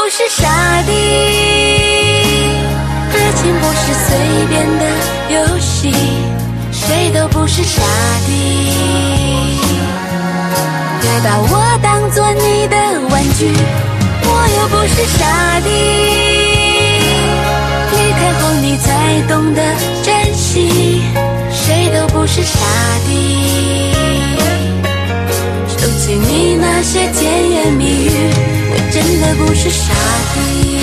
不是傻弟，爱情不是随便的游戏，谁都不是傻弟。别把我当作你的玩具，我又不是傻弟。离开后你才懂得珍惜，谁都不是傻弟。收起你那些甜言蜜语，我真的不是傻弟。